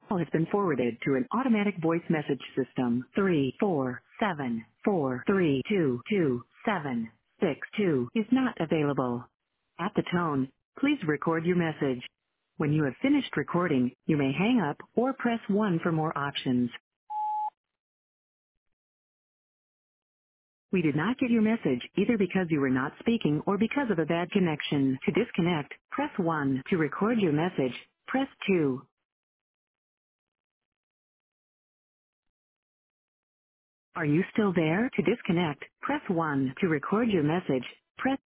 call has been forwarded to an automatic voice message system. 34743222762 is not available. At the tone, please record your message. When you have finished recording, you may hang up or press 1 for more options. We did not get your message either because you were not speaking or because of a bad connection. To disconnect, press 1. To record your message, press 2. Are you still there? To disconnect, press 1. To record your message, press